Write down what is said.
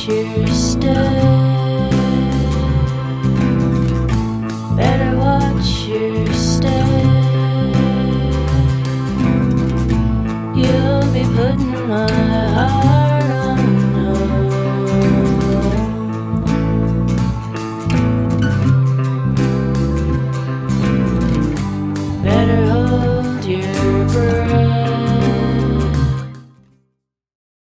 your step. Better watch your step. You'll be putting my heart